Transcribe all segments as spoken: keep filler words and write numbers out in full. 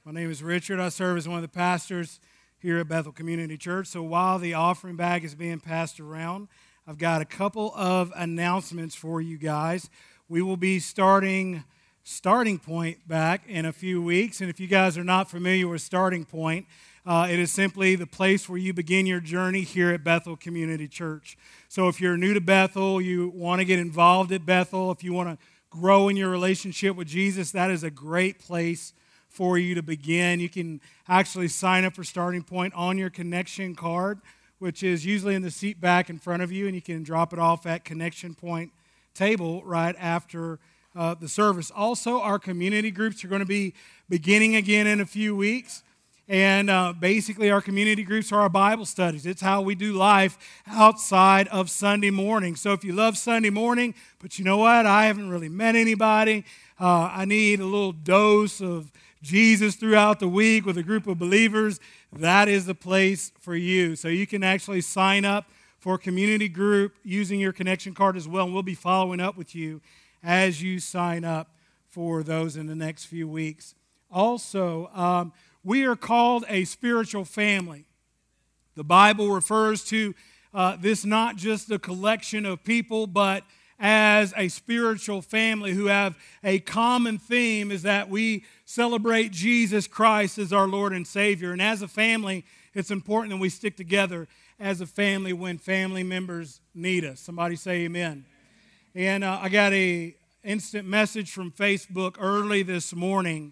My name is Richard. I serve as one of the pastors here at Bethel Community Church. So while the offering bag is being passed around, I've got a couple of announcements for you guys. We will be starting Starting Point back in a few weeks. And if you guys are not familiar with Starting Point, uh, it is simply the place where you begin your journey here at Bethel Community Church. So if you're new to Bethel, you want to get involved at Bethel, if you want to grow in your relationship with Jesus, that is a great place for you to begin. You can actually sign up for Starting Point on your connection card, which is usually in the seat back in front of you, and you can drop it off at Connection Point table right after uh, the service. Also, our community groups are going to be beginning again in a few weeks. And uh, basically, our community groups are our Bible studies. It's how we do life outside of Sunday morning. So if you love Sunday morning, but you know what? I haven't really met anybody. Uh, I need a little dose of Jesus throughout the week with a group of believers. That is the place for you. So you can actually sign up for a community group using your connection card as well. And we'll be following up with you as you sign up for those in the next few weeks. Also, um, we are called a spiritual family. The Bible refers to uh, this not just a collection of people, but as a spiritual family who have a common theme, is that we celebrate Jesus Christ as our Lord and Savior. And as a family, it's important that we stick together as a family when family members need us. Somebody say amen. And uh, I got a instant message from Facebook early this morning.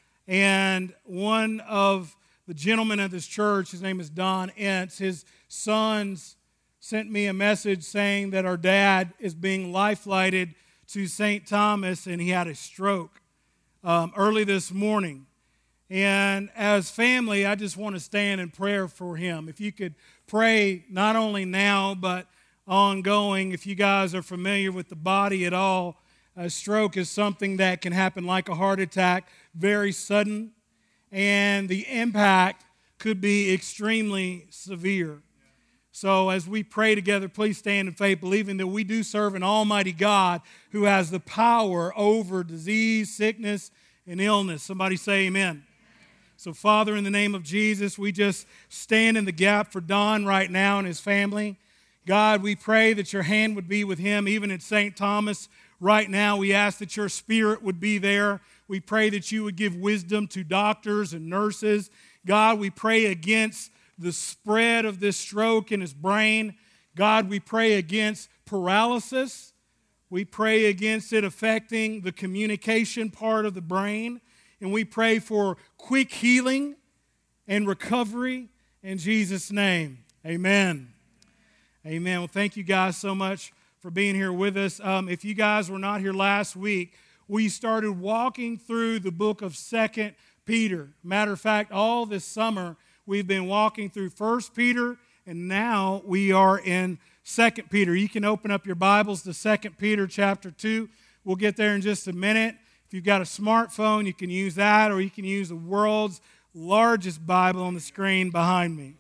And one of the gentlemen of this church, his name is Don Entz, his sons sent me a message saying that our dad is being life-flighted to Saint Thomas, and he had a stroke um, early this morning. And as family, I just want to stand in prayer for him. If you could pray not only now, but ongoing. If you guys are familiar with the body at all, a stroke is something that can happen like a heart attack, very sudden, and the impact could be extremely severe. So as we pray together, please stand in faith, believing that we do serve an almighty God who has the power over disease, sickness, and illness. Somebody say amen. So Father, in the name of Jesus, we just stand in the gap for Don right now and his family. God, we pray that your hand would be with him, even at Saint Thomas. Right now, we ask that your spirit would be there. We pray that you would give wisdom to doctors and nurses. God, we pray against the spread of this stroke in his brain. God, we pray against paralysis. We pray against it affecting the communication part of the brain. And we pray for quick healing and recovery in Jesus' name. Amen. Amen. Well, thank you guys so much for being here with us. Um, if you guys were not here last week, we started walking through the book of Second Peter. Matter of fact, all this summer, we've been walking through First Peter, and now we are in Second Peter. You can open up your Bibles to Second Peter chapter two. We'll get there in just a minute. If you've got a smartphone, you can use that, or you can use the world's largest Bible on the screen behind me.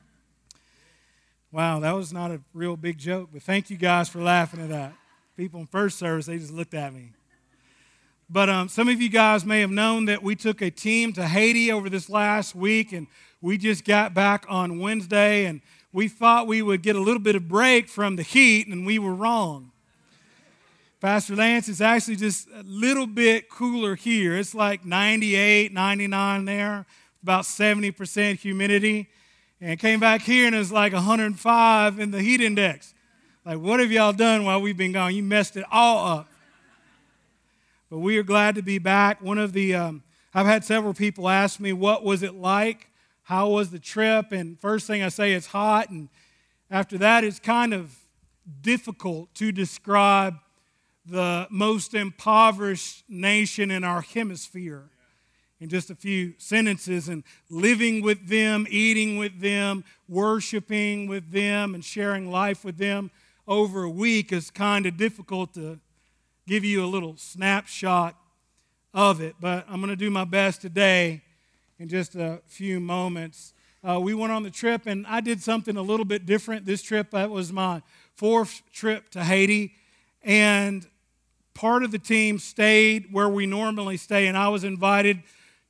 Wow, that was not a real big joke, but thank you guys for laughing at that. People in first service, they just looked at me. But um, some of you guys may have known that we took a team to Haiti over this last week, and we just got back on Wednesday, and we thought we would get a little bit of break from the heat, and we were wrong. Pastor Lance, it's actually just a little bit cooler here. It's like ninety-eight, ninety-nine there, about seventy percent humidity. And came back here and it was like one hundred five in the heat index. Like, what have y'all done while we've been gone? You messed it all up. But we are glad to be back. One of the, um, I've had several people ask me, what was it like? How was the trip? And first thing I say, it's hot. And after that, it's kind of difficult to describe the most impoverished nation in our hemisphere in just a few sentences, and living with them, eating with them, worshiping with them, and sharing life with them over a week is kind of difficult to give you a little snapshot of it. But I'm going to do my best today in just a few moments. Uh, we went on the trip, and I did something a little bit different this trip. That was my fourth trip to Haiti, and part of the team stayed where we normally stay, and I was invited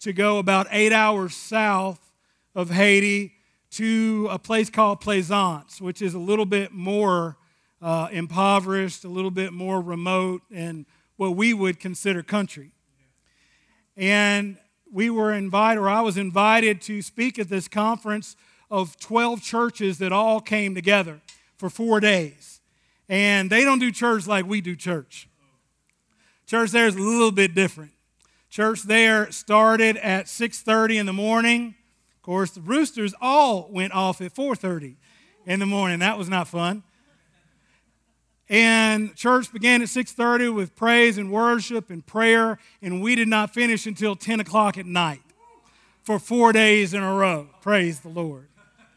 to go about eight hours south of Haiti to a place called Plaisance, which is a little bit more uh, impoverished, a little bit more remote, and what we would consider country. And we were invited, or I was invited to speak at this conference of twelve churches that all came together for four days. And they don't do church like we do church. Church there is a little bit different. Church there started at six thirty in the morning. Of course, the roosters all went off at four thirty in the morning. That was not fun. And church began at six thirty with praise and worship and prayer, and we did not finish until ten o'clock at night for four days in a row. Praise the Lord.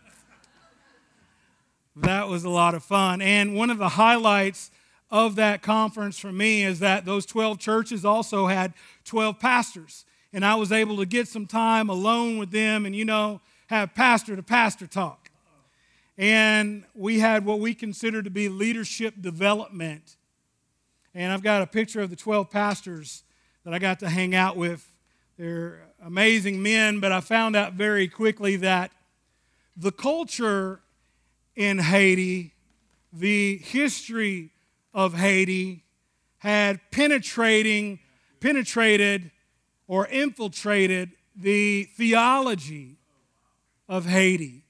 That was a lot of fun. And one of the highlights of that conference for me is that those twelve churches also had twelve pastors. And I was able to get some time alone with them and, you know, have pastor-to-pastor talk. And we had what we consider to be leadership development. And I've got a picture of the twelve pastors that I got to hang out with. They're amazing men, but I found out very quickly that the culture in Haiti, the history of Haiti, had penetrating, penetrated or infiltrated the theology of Haiti.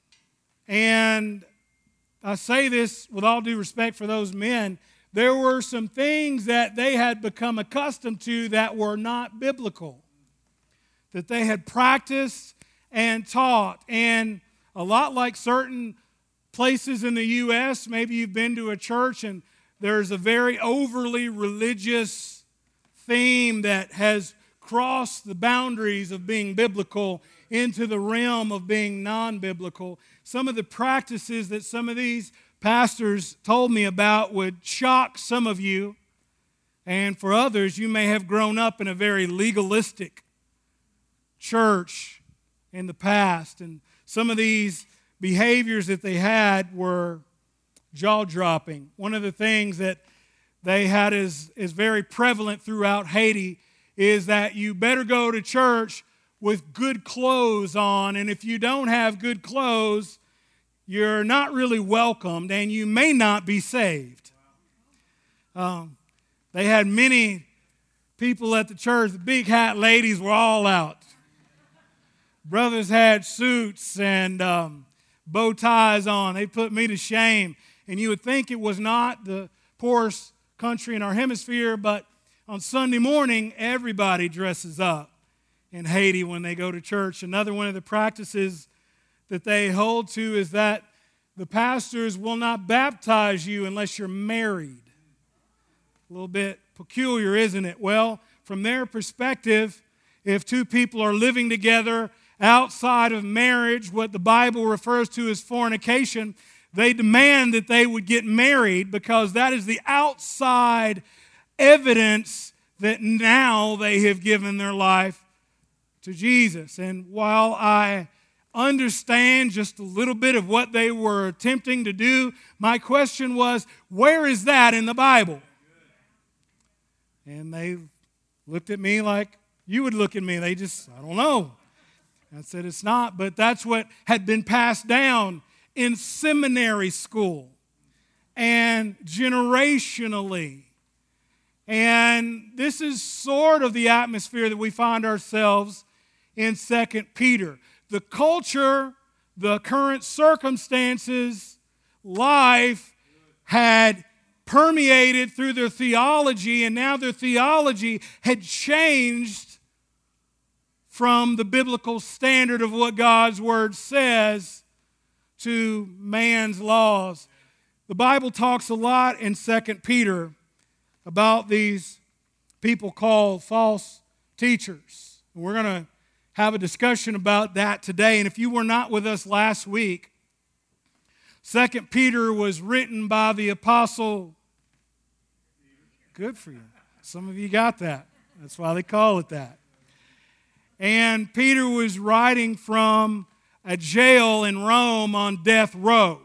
And I say this with all due respect for those men, there were some things that they had become accustomed to that were not biblical, that they had practiced and taught. And a lot like certain places in the U S, maybe you've been to a church and there's a very overly religious theme that has crossed the boundaries of being biblical into the realm of being non-biblical. Some of the practices that some of these pastors told me about would shock some of you, and for others, you may have grown up in a very legalistic church in the past, and some of these behaviors that they had were jaw-dropping. One of the things that they had is, is very prevalent throughout Haiti is that you better go to church with good clothes on, and if you don't have good clothes, you're not really welcomed, and you may not be saved. Um, they had many people at the church. The big hat ladies were all out. Brothers had suits and um, bow ties on. They put me to shame. And you would think it was not the poorest country in our hemisphere, but on Sunday morning, everybody dresses up in Haiti when they go to church. Another one of the practices that they hold to is that the pastors will not baptize you unless you're married. A little bit peculiar, isn't it? Well, from their perspective, if two people are living together outside of marriage, what the Bible refers to as fornication, they demand that they would get married because that is the outside evidence that now they have given their life to Jesus. And while I understand just a little bit of what they were attempting to do, my question was, where is that in the Bible? And they looked at me like you would look at me. They just, I don't know. I said, it's not, but that's what had been passed down in seminary school and generationally. And this is sort of the atmosphere that we find ourselves in Second Peter. The culture, the current circumstances, life had permeated through their theology, and now their theology had changed from the biblical standard of what God's Word says to man's laws. The Bible talks a lot in Second Peter about these people called false teachers. We're going to have a discussion about that today. And if you were not with us last week, Second Peter was written by the apostle. Good for you. Some of you got that. That's why they call it that. And Peter was writing from a jail in Rome on death row.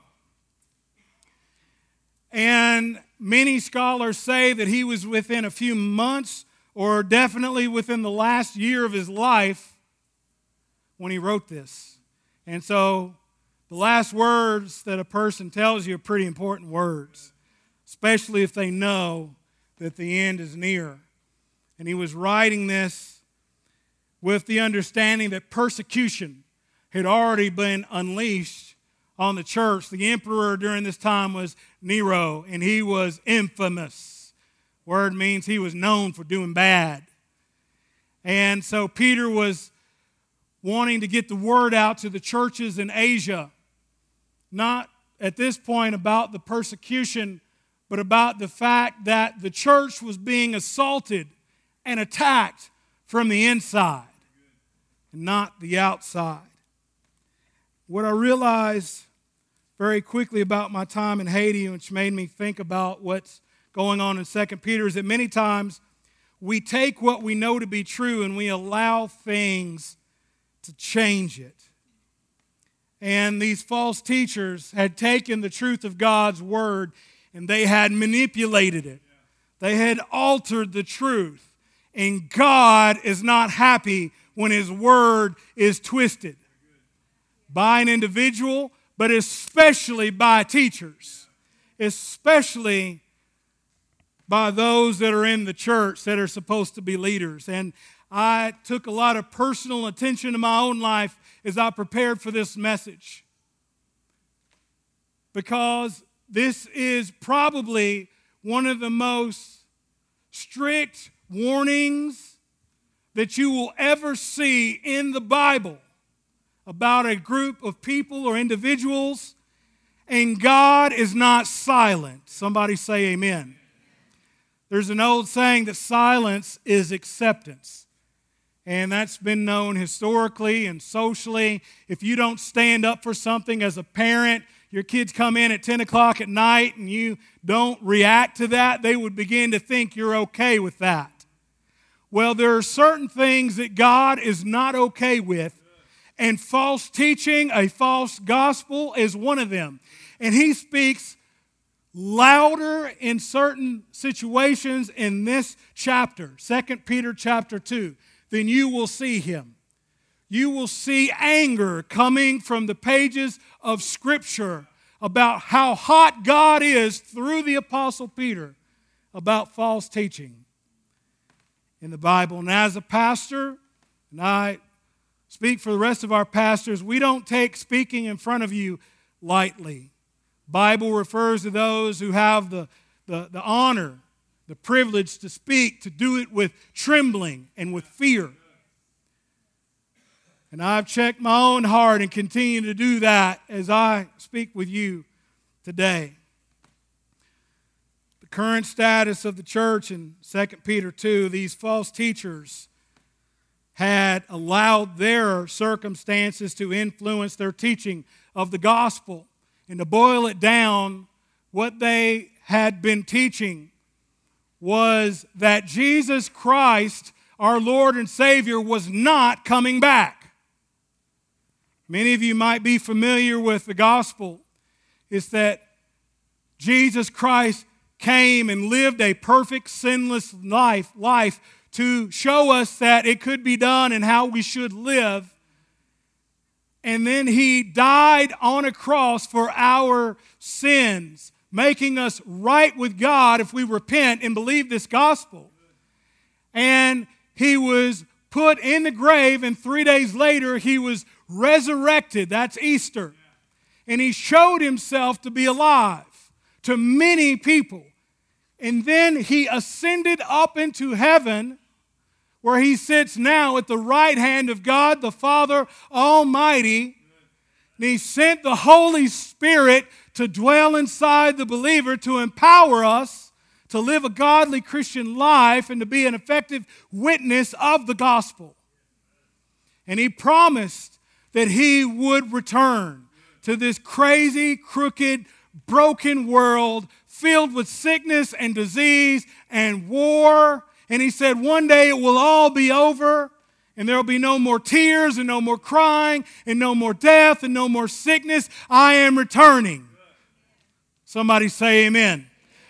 And many scholars say that he was within a few months or definitely within the last year of his life when he wrote this. And so the last words that a person tells you are pretty important words, especially if they know that the end is near. And he was writing this with the understanding that persecution had already been unleashed on the church. The emperor during this time was Nero, and he was infamous. Word means he was known for doing bad. And so Peter was wanting to get the word out to the churches in Asia, not at this point about the persecution, but about the fact that the church was being assaulted and attacked from the inside and not the outside. What I realized very quickly about my time in Haiti, which made me think about what's going on in Second Peter, is that many times we take what we know to be true and we allow things to change it. And these false teachers had taken the truth of God's word and they had manipulated it. They had altered the truth. And God is not happy when his word is twisted by an individual, but especially by teachers, especially by those that are in the church that are supposed to be leaders. And I took a lot of personal attention to my own life as I prepared for this message, because this is probably one of the most strict warnings that you will ever see in the Bible about a group of people or individuals, and God is not silent. Somebody say amen. There's an old saying that silence is acceptance. And that's been known historically and socially. If you don't stand up for something as a parent, your kids come in at ten o'clock at night and you don't react to that, they would begin to think you're okay with that. Well, there are certain things that God is not okay with, and false teaching, a false gospel, is one of them. And he speaks louder in certain situations in this chapter, Second Peter chapter two, than you will see him. You will see anger coming from the pages of Scripture about how hot God is through the Apostle Peter about false teaching in the Bible. And as a pastor, and I speak for the rest of our pastors, we don't take speaking in front of you lightly. Bible refers to those who have the, the, the honor, the privilege to speak, to do it with trembling and with fear. And I've checked my own heart and continue to do that as I speak with you today. The current status of the church in Second Peter two, these false teachers had allowed their circumstances to influence their teaching of the gospel. And to boil it down, what they had been teaching was that Jesus Christ, our Lord and Savior, was not coming back. Many of you might be familiar with the gospel. It's that Jesus Christ came and lived a perfect, sinless life, life to show us that it could be done and how we should live. And then he died on a cross for our sins, making us right with God if we repent and believe this gospel. And he was put in the grave, and three days later he was resurrected. That's Easter. And he showed himself to be alive to many people. And then he ascended up into heaven, where he sits now at the right hand of God, the Father Almighty. And he sent the Holy Spirit to dwell inside the believer, to empower us to live a godly Christian life and to be an effective witness of the gospel. And he promised that he would return to this crazy, crooked, broken world filled with sickness and disease and war. And he said one day it will all be over, and there will be no more tears and no more crying and no more death and no more sickness. I am returning. Somebody say amen.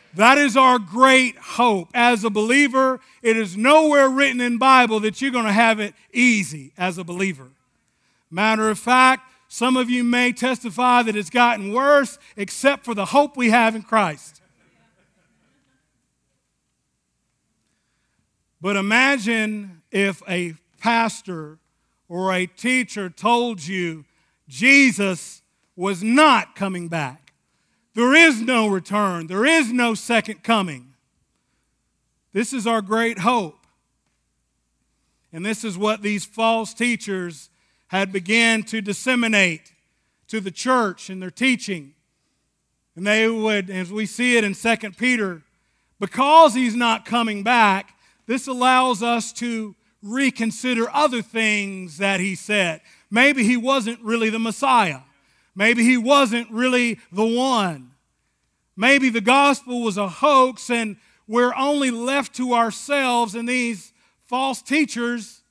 That is our great hope. As a believer, it is nowhere written in the Bible that you're going to have it easy as a believer. Matter of fact, some of you may testify that it's gotten worse except for the hope we have in Christ. But imagine if a pastor or a teacher told you Jesus was not coming back. There is no return. There is no second coming. This is our great hope. And this is what these false teachers had begun to disseminate to the church in their teaching. And they would, as we see it in Second Peter, because he's not coming back, this allows us to reconsider other things that he said. Maybe he wasn't really the Messiah. Maybe he wasn't really the one. Maybe the gospel was a hoax and we're only left to ourselves, and these false teachers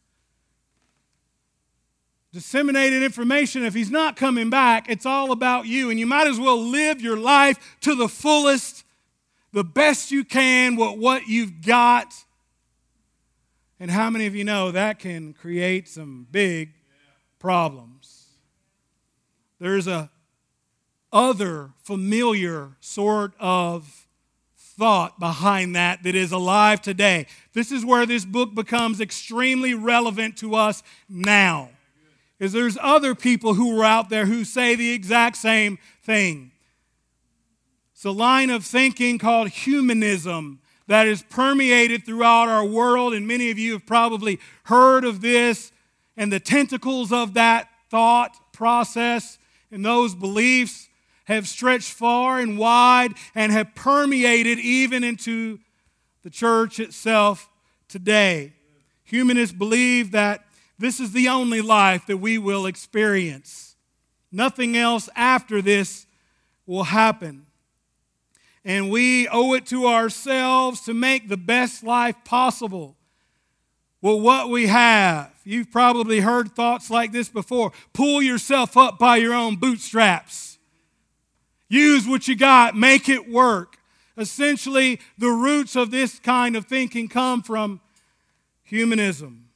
disseminated information. If he's not coming back, it's all about you, and you might as well live your life to the fullest, the best you can with what you've got. And how many of you know that can create some big problems? There's a other familiar sort of thought behind that that is alive today. This is where this book becomes extremely relevant to us now. Is there's other people who are out there who say the exact same thing. It's a line of thinking called humanism that is permeated throughout our world, and many of you have probably heard of this, and the tentacles of that thought process and those beliefs have stretched far and wide and have permeated even into the church itself today. Humanists believe that this is the only life that we will experience. Nothing else after this will happen. And we owe it to ourselves to make the best life possible. Well, what we have, you've probably heard thoughts like this before. Pull yourself up by your own bootstraps. Use what you got, make it work. Essentially, the roots of this kind of thinking come from humanism.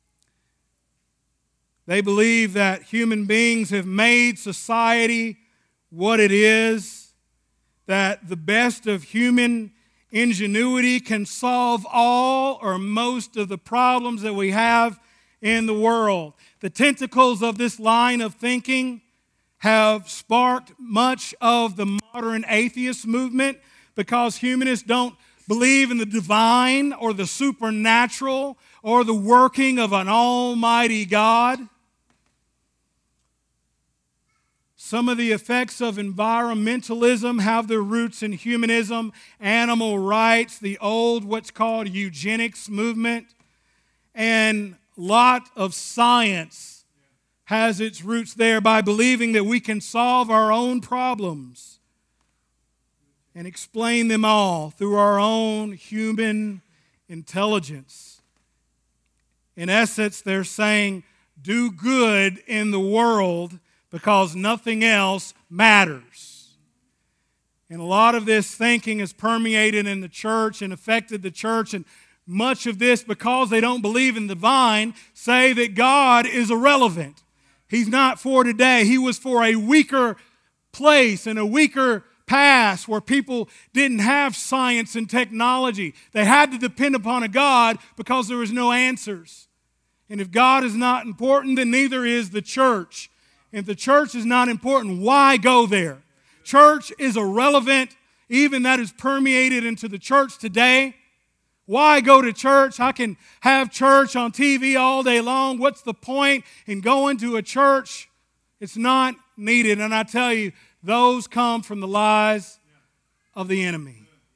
They believe that human beings have made society what it is, that the best of human ingenuity can solve all or most of the problems that we have in the world. The tentacles of this line of thinking have sparked much of the modern atheist movement because humanists don't believe in the divine or the supernatural or the working of an almighty God. Some of the effects of environmentalism have their roots in humanism, animal rights, the old what's called eugenics movement, and a lot of science has its roots there by believing that we can solve our own problems and explain them all through our own human intelligence. In essence, they're saying, do good in the world because nothing else matters. And a lot of this thinking is permeated in the church and affected the church, and much of this, because they don't believe in the divine, say that God is irrelevant. He's not for today. He was for a weaker place and a weaker past where people didn't have science and technology. They had to depend upon a God because there was no answers. And if God is not important, then neither is the church. If the church is not important, why go there? Church is irrelevant. Even that is permeated into the church today. Why go to church? I can have church on T V all day long. What's the point in going to a church? It's not needed. And I tell you, those come from the lies of the enemy.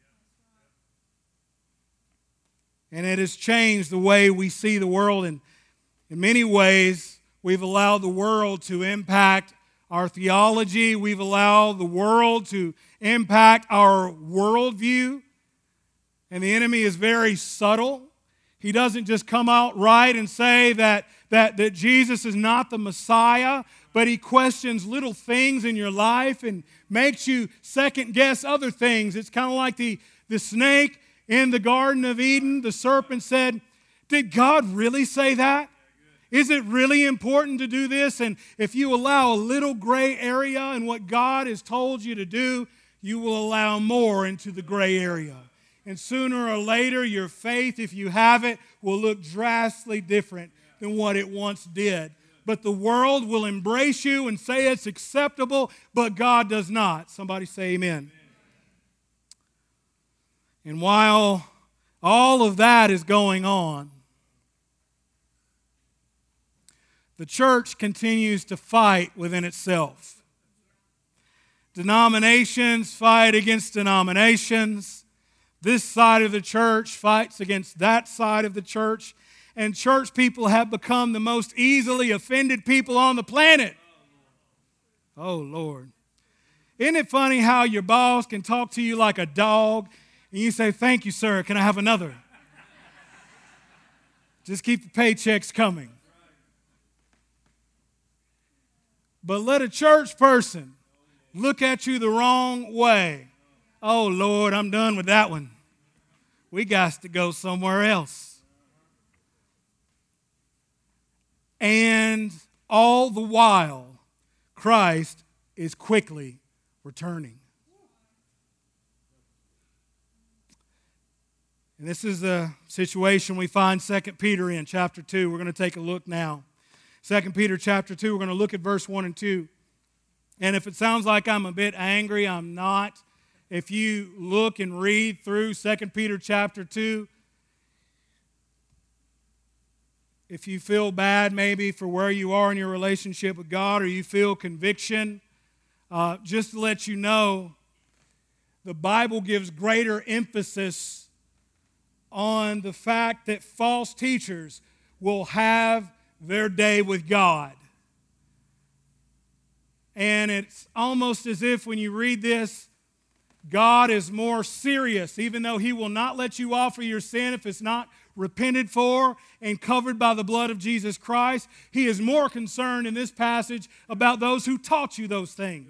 And it has changed the way we see the world. And in many ways, we've allowed the world to impact our theology. We've allowed the world to impact our worldview. And the enemy is very subtle. He doesn't just come out right and say that, that, that Jesus is not the Messiah, but he questions little things in your life and makes you second guess other things. It's kind of like the, The snake in the Garden of Eden, the serpent said, did God really say that? Is it really important to do this? And if you allow a little gray area in what God has told you to do, you will allow more into the gray area. And sooner or later, your faith, if you have it, will look drastically different than what it once did. But the world will embrace you and say it's acceptable, but God does not. Somebody say amen. And while all of that is going on, the church continues to fight within itself. Denominations fight against denominations. This side of the church fights against that side of the church. And church people have become the most easily offended people on the planet. Oh, Lord. Isn't it funny how your boss can talk to you like a dog and you say, thank you, sir, can I have another? Just keep the paychecks coming. But let a church person look at you the wrong way. Oh, Lord, I'm done with that one. We got to go somewhere else. And all the while, Christ is quickly returning. And this is the situation we find Second Peter in, chapter two. We're going to take a look now. Second Peter chapter two, we're going to look at verse one and two. And if it sounds like I'm a bit angry, I'm not. If you look and read through Second Peter chapter two, if you feel bad maybe for where you are in your relationship with God, or you feel conviction, uh, just to let you know, the Bible gives greater emphasis on the fact that false teachers will have their day with God. And it's almost as if when you read this, God is more serious, even though He will not let you offer your sin if it's not repented for and covered by the blood of Jesus Christ. He is more concerned in this passage about those who taught you those things.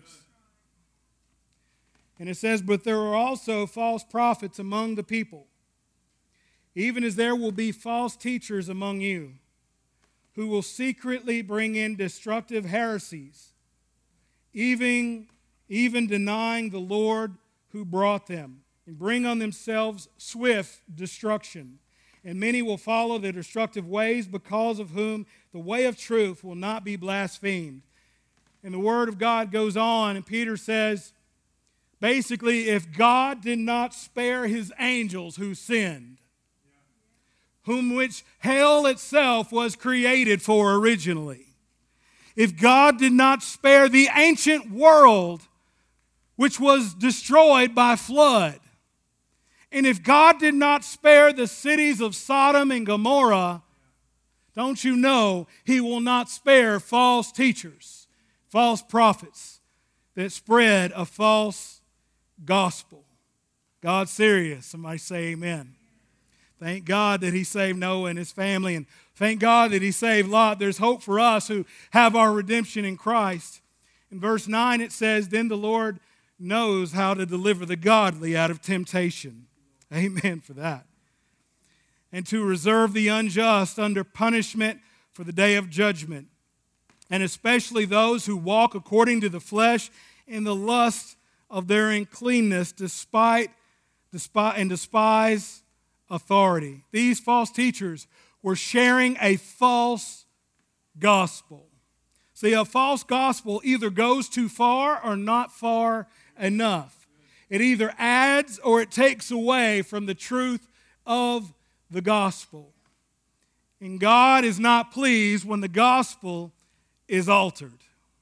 And it says, but there are also false prophets among the people, even as there will be false teachers among you, who will secretly bring in destructive heresies, even, even denying the Lord who brought them, and bring on themselves swift destruction. And many will follow their destructive ways, because of whom the way of truth will not be blasphemed. And the Word of God goes on, and Peter says, basically, if God did not spare His angels who sinned, whom which hell itself was created for originally, if God did not spare the ancient world, which was destroyed by flood, and if God did not spare the cities of Sodom and Gomorrah, don't you know He will not spare false teachers, false prophets that spread a false gospel. God's serious. Somebody say amen. Thank God that He saved Noah and his family, and thank God that He saved Lot. There's hope for us who have our redemption in Christ. In verse nine it says, then the Lord knows how to deliver the godly out of temptation. Amen for that. And to reserve the unjust under punishment for the day of judgment, and especially those who walk according to the flesh in the lust of their uncleanness, despite, despite and despise authority. These false teachers were sharing a false gospel. See, a false gospel either goes too far or not far enough. It either adds or it takes away from the truth of the gospel. And God is not pleased when the gospel is altered.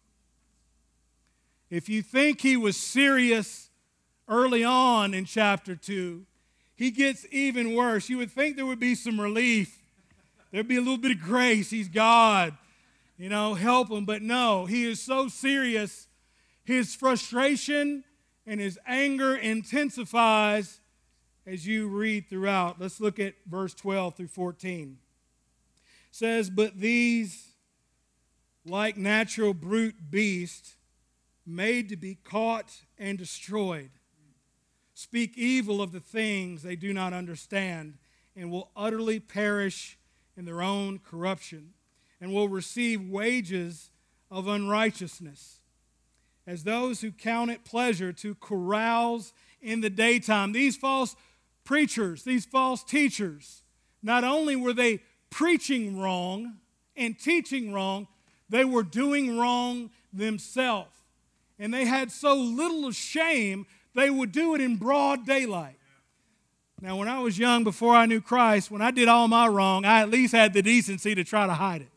If you think He was serious early on in chapter two, He gets even worse. You would think there would be some relief. There'd be a little bit of grace. He's God. You know, help Him. But no, He is so serious. His frustration and His anger intensifies as you read throughout. Let's look at verse twelve through fourteen. It says, but these, like natural brute beasts, made to be caught and destroyed, speak evil of the things they do not understand, and will utterly perish in their own corruption, and will receive wages of unrighteousness, as those who count it pleasure to carouse in the daytime. These false preachers, these false teachers, not only were they preaching wrong and teaching wrong, they were doing wrong themselves. And they had so little shame, they would do it in broad daylight. Now, when I was young, before I knew Christ, when I did all my wrong, I at least had the decency to try to hide it.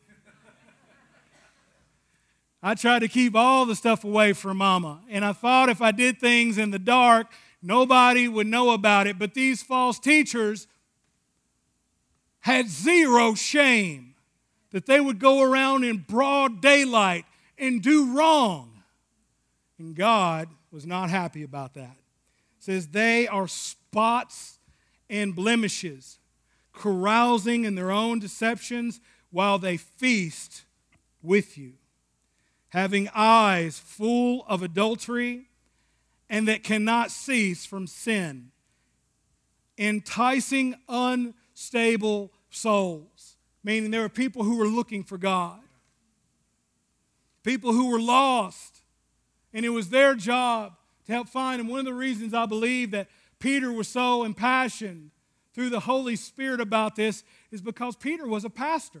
I tried to keep all the stuff away from Mama. And I thought if I did things in the dark, nobody would know about it. But these false teachers had zero shame that they would go around in broad daylight and do wrong. And God was not happy about that. It says they are spots and blemishes, carousing in their own deceptions while they feast with you, having eyes full of adultery and that cannot cease from sin, enticing unstable souls. Meaning there were people who were looking for God, people who were lost, and it was their job to help find. And one of the reasons I believe that Peter was so impassioned through the Holy Spirit about this is because Peter was a pastor.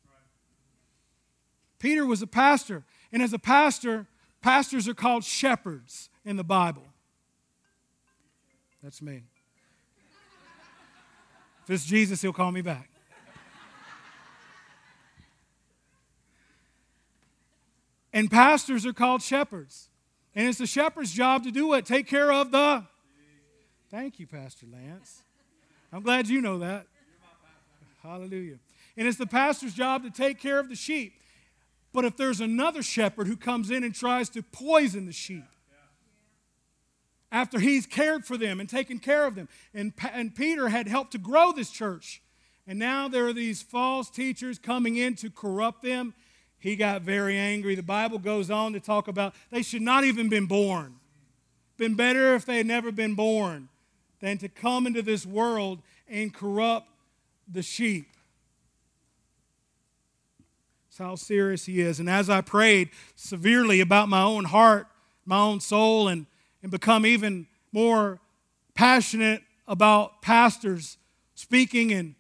Peter was a pastor. And as a pastor, pastors are called shepherds in the Bible. That's me. If it's Jesus, he'll call me back. And pastors are called shepherds. And it's the shepherd's job to do what? Take care of the... Thank you, Pastor Lance. I'm glad you know that. Hallelujah. And it's the pastor's job to take care of the sheep. But if there's another shepherd who comes in and tries to poison the sheep, after he's cared for them and taken care of them, and, and Peter had helped to grow this church, and now there are these false teachers coming in to corrupt them, he got very angry. The Bible goes on to talk about they should not even been born. Been better if they had never been born than to come into this world and corrupt the sheep. That's how serious he is. And as I prayed severely about my own heart, my own soul, and, and become even more passionate about pastors speaking and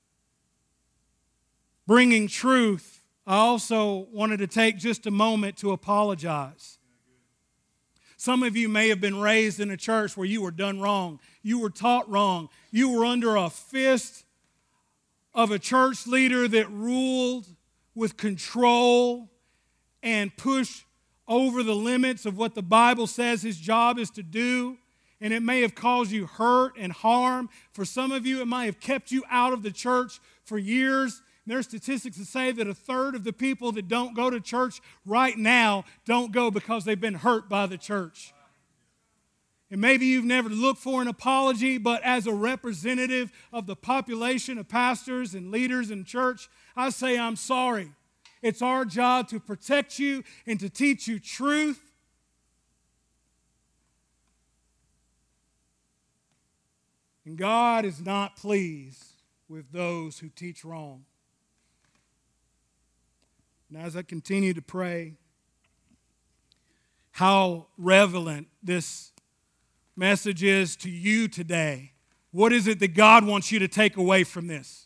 bringing truth, I also wanted to take just a moment to apologize. Some of you may have been raised in a church where you were done wrong. You were taught wrong. You were under a fist of a church leader that ruled with control and pushed over the limits of what the Bible says his job is to do. And it may have caused you hurt and harm. For some of you, it might have kept you out of the church for years. There are statistics that say that a third of the people that don't go to church right now don't go because they've been hurt by the church. And maybe you've never looked for an apology, but as a representative of the population of pastors and leaders in church, I say I'm sorry. It's our job to protect you and to teach you truth. And God is not pleased with those who teach wrong. And as I continue to pray, how relevant this message is to you today. What is it that God wants you to take away from this?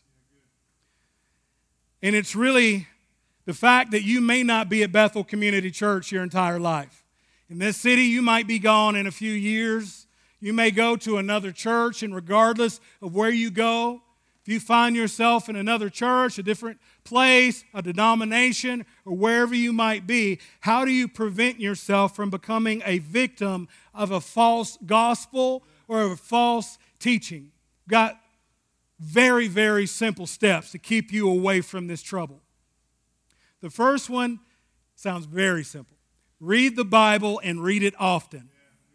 And it's really the fact that you may not be at Bethel Community Church your entire life. In this city, you might be gone in a few years. You may go to another church, and regardless of where you go, if you find yourself in another church, a different place, a denomination, or wherever you might be, how do you prevent yourself from becoming a victim of a false gospel or of a false teaching? Got very, very simple steps to keep you away from this trouble. The first one sounds very simple. Read the Bible and read it often.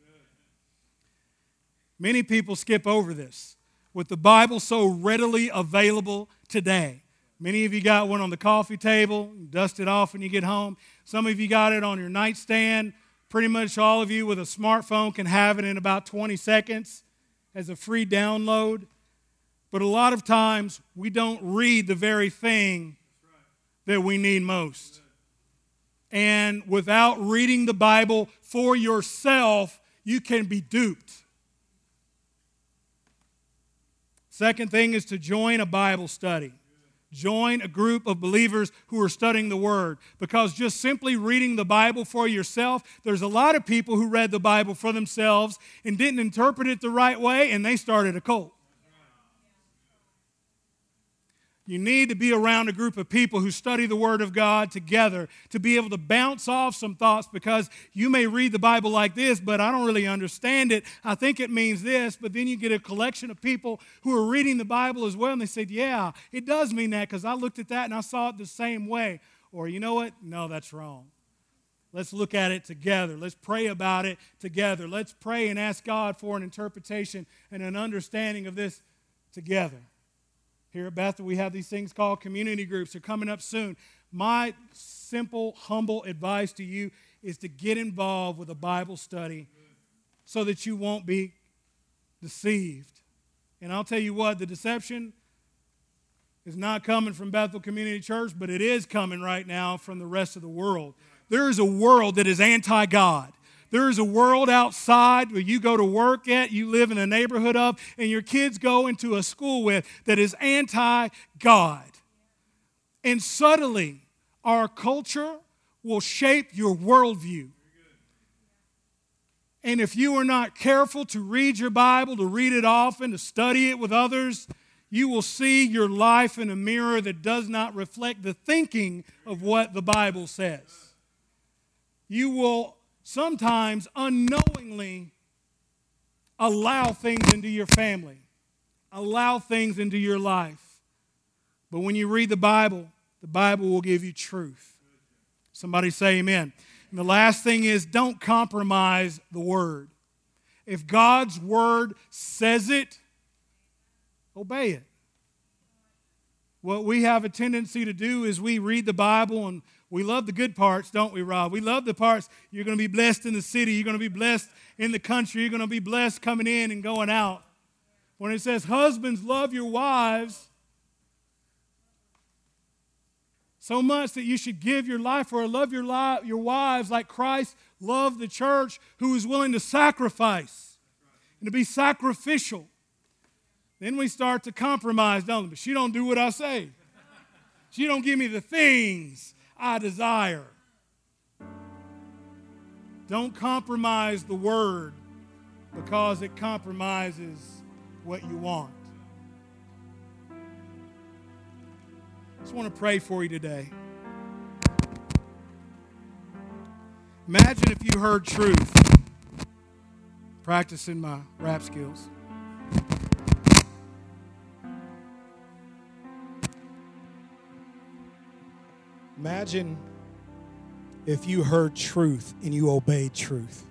Many people skip over this. With the Bible so readily available today. Many of you got one on the coffee table, you dust it off when you get home. Some of you got it on your nightstand, Pretty much all of you with a smartphone can have it in about twenty seconds as a free download. But a lot of times we don't read the very thing that we need most. And without reading the Bible for yourself, you can be duped. Second thing is to join a Bible study. Join a group of believers who are studying the Word. Because just simply reading the Bible for yourself, there's a lot of people who read the Bible for themselves and didn't interpret it the right way, and they started a cult. You need to be around a group of people who study the Word of God together to be able to bounce off some thoughts, because you may read the Bible like this, but I don't really understand it. I think it means this, but then you get a collection of people who are reading the Bible as well, and they said, yeah, it does mean that because I looked at that and I saw it the same way. Or you know what? No, that's wrong. Let's look at it together. Let's pray about it together. Let's pray and ask God for an interpretation and an understanding of this together. Here at Bethel, we have these things called community groups. They're coming up soon. My simple, humble advice to you is to get involved with a Bible study so that you won't be deceived. And I'll tell you what, the deception is not coming from Bethel Community Church, but it is coming right now from the rest of the world. There is a world that is anti-God. There is a world outside where you go to work at, you live in a neighborhood of, and your kids go into a school with that is anti-God. And subtly, our culture will shape your worldview. And if you are not careful to read your Bible, to read it often, to study it with others, you will see your life in a mirror that does not reflect the thinking of what the Bible says. You will sometimes unknowingly allow things into your family, allow things into your life. But when you read the Bible, the Bible will give you truth. Somebody say amen. And the last thing is, don't compromise the Word. If God's Word says it, obey it. What we have a tendency to do is we read the Bible and we love the good parts, don't we, Rob? We love the parts. You're going to be blessed in the city. You're going to be blessed in the country. You're going to be blessed coming in and going out. When it says, husbands, love your wives so much that you should give your life for, or love your, li- your wives like Christ loved the church, who was willing to sacrifice and to be sacrificial. Then we start to compromise, don't we? But she don't do what I say. She don't give me the things I desire. Don't compromise the Word because it compromises what you want. I just want to pray for you today. Imagine if you heard truth. Practicing my rap skills. Imagine if you heard truth and you obeyed truth.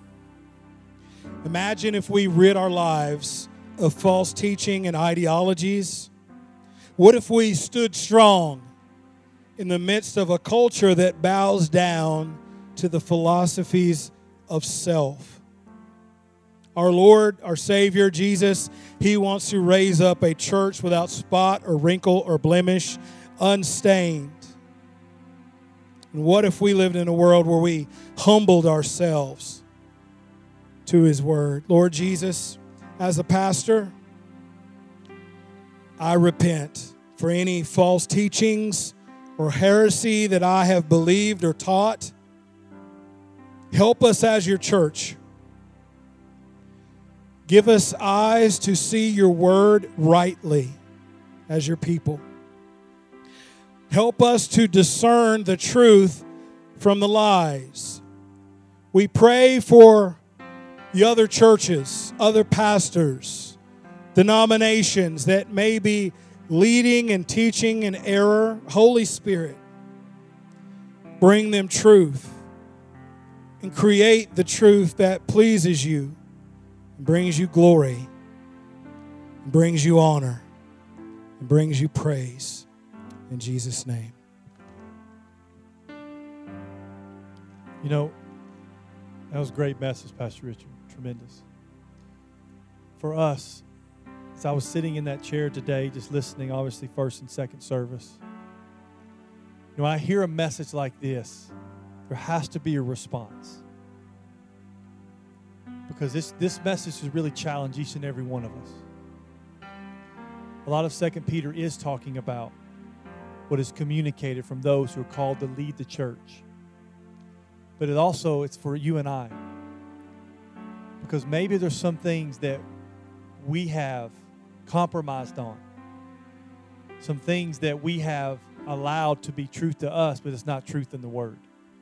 Imagine if we rid our lives of false teaching and ideologies. What if we stood strong in the midst of a culture that bows down to the philosophies of self? Our Lord, our Savior, Jesus, He wants to raise up a church without spot or wrinkle or blemish, unstained. And what if we lived in a world where we humbled ourselves to His Word? Lord Jesus, as a pastor, I repent for any false teachings or heresy that I have believed or taught. Help us as your church. Give us eyes to see your Word rightly as your people. Help us to discern the truth from the lies. We pray for the other churches, other pastors, denominations that may be leading and teaching in error. Holy Spirit, bring them truth and create the truth that pleases you, and brings you glory, and brings you honor, and brings you praise. In Jesus' name. You know, That was a great message, Pastor Richard. Tremendous. For us, as I was sitting in that chair today, just listening, obviously, first and second service, you know, when I hear a message like this, there has to be a response. Because this, this message has really challenged each and every one of us. A lot of Second Peter is talking about what is communicated from those who are called to lead the church. But it also, it's for you and I. Because maybe there's some things that we have compromised on. Some things that we have allowed to be truth to us, but it's not truth in the Word.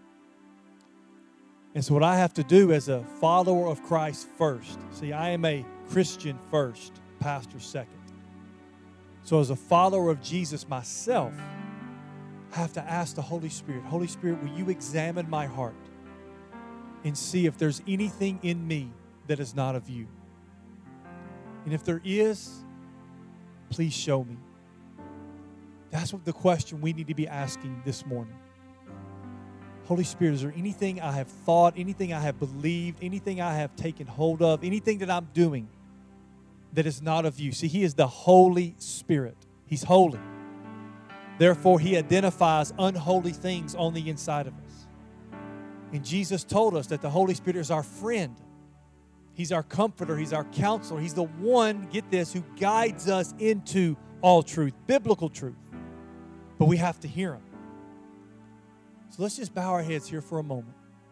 And so what I have to do as a follower of Christ first, see, I am a Christian first, pastor second. So as a follower of Jesus myself, I have to ask the Holy Spirit, Holy Spirit, will you examine my heart and see if there's anything in me that is not of you? And if there is, please show me. That's what the question we need to be asking this morning. Holy Spirit, is there anything I have thought, anything I have believed, anything I have taken hold of, anything that I'm doing that is not of you? See, He is the Holy Spirit. He's holy. Therefore, He identifies unholy things on the inside of us. And Jesus told us that the Holy Spirit is our friend. He's our comforter. He's our counselor. He's the one, get this, who guides us into all truth, biblical truth. But we have to hear Him. So let's just bow our heads here for a moment.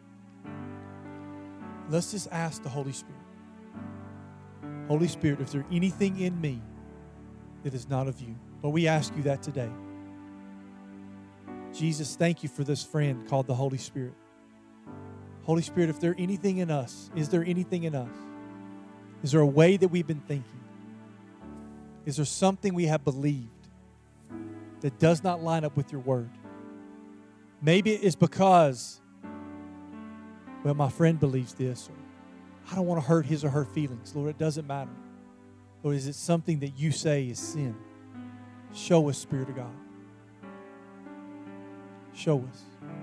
Let's just ask the Holy Spirit. Holy Spirit, if there's anything in me that is not of you, Lord, we ask you that today. Jesus, thank you for this friend called the Holy Spirit. Holy Spirit, if there's anything in us, is there anything in us? Is there a way that we've been thinking? Is there something we have believed that does not line up with your word? Maybe it's because, well, my friend believes this, or I don't want to hurt his or her feelings. Lord, it doesn't matter. Or is it something that you say is sin? Show us, Spirit of God. Show us.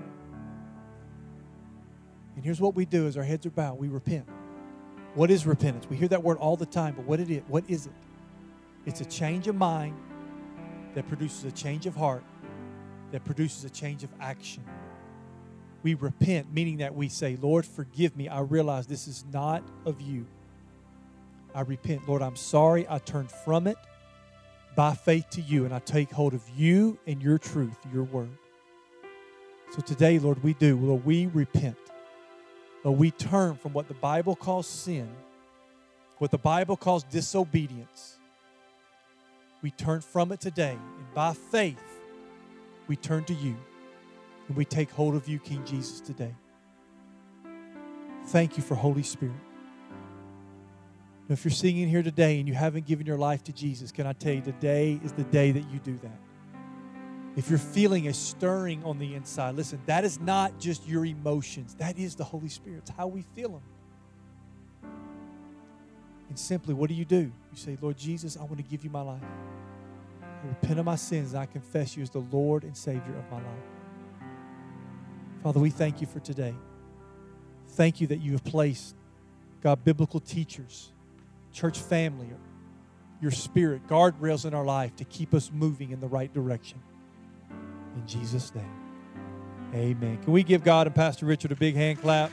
And here's what we do as our heads are bowed. We repent. What is repentance? We hear that word all the time, but what it is, what is it? It's a change of mind that produces a change of heart, that produces a change of action. We repent, meaning that we say, Lord, forgive me. I realize this is not of you. I repent. Lord, I'm sorry. I turn from it by faith to you, and I take hold of you and your truth, your word. So today, Lord, we do. Lord, we repent. Lord, we turn from what the Bible calls sin, what the Bible calls disobedience. We turn from it today, and by faith, we turn to you, and we take hold of you, King Jesus, today. Thank you for Holy Spirit. Now, if you're sitting in here today and you haven't given your life to Jesus, can I tell you, today is the day that you do that. If you're feeling a stirring on the inside, listen, that is not just your emotions. That is the Holy Spirit. It's how we feel Him. And simply, what do you do? You say, Lord Jesus, I want to give you my life. I repent of my sins, and I confess you as the Lord and Savior of my life. Father, we thank you for today. Thank you that you have placed, God, biblical teachers, church family, your Spirit, guardrails in our life to keep us moving in the right direction. In Jesus' name, amen. Can we give God and Pastor Richard a big hand clap?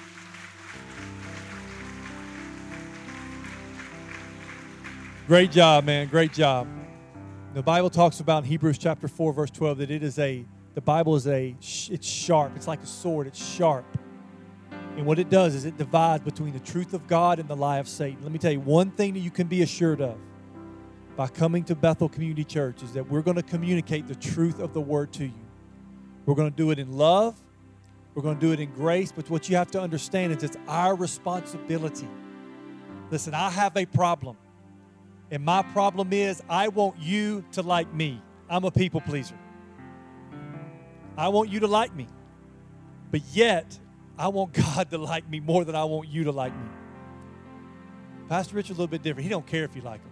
Great job, man. Great job. The Bible talks about in Hebrews chapter four, verse twelve, that it is a, the Bible is a, it's sharp. It's like a sword. It's sharp. And what it does is it divides between the truth of God and the lie of Satan. Let me tell you, one thing that you can be assured of by coming to Bethel Community Church is that we're going to communicate the truth of the Word to you. We're going to do it in love. We're going to do it in grace. But what you have to understand is it's our responsibility. Listen, I have a problem. And my problem is I want you to like me. I'm a people pleaser. I want you to like me. But yet, I want God to like me more than I want you to like me. Pastor Richard's a little bit different. He don't care if you like him.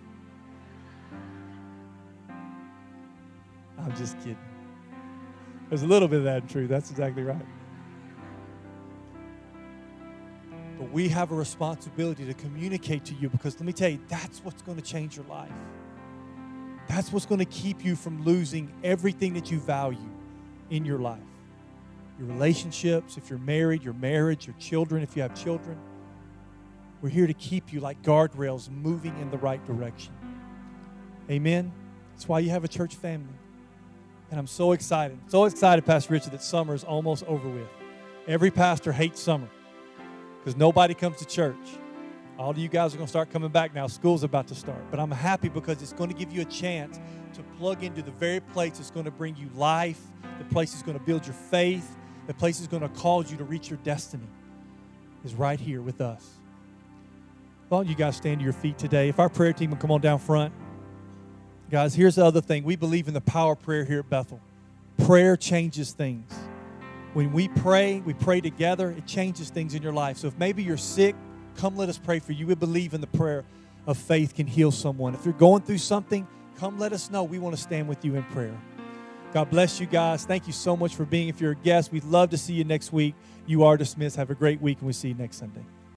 I'm just kidding. There's a little bit of that in truth. That's exactly right. But we have a responsibility to communicate to you, because let me tell you, that's what's going to change your life. That's what's going to keep you from losing everything that you value in your life. Your relationships, if you're married, your marriage, your children, if you have children. We're here to keep you like guardrails moving in the right direction. Amen? That's why you have a church family. And I'm so excited. So excited, Pastor Richard, that summer is almost over with. Every pastor hates summer because nobody comes to church. All of you guys are going to start coming back now. School's about to start. But I'm happy because it's going to give you a chance to plug into the very place that's going to bring you life, the place that's going to build your faith, the place that's going to cause you to reach your destiny is right here with us. Why don't you guys stand to your feet today? If our prayer team will come on down front. Guys, here's the other thing. We believe in the power of prayer here at Bethel. Prayer changes things. When we pray, we pray together, it changes things in your life. So if maybe you're sick, come let us pray for you. We believe in the prayer of faith can heal someone. If you're going through something, come let us know. We want to stand with you in prayer. God bless you guys. Thank you so much for being. If you're a guest, we'd love to see you next week. You are dismissed. Have a great week, and we'll see you next Sunday.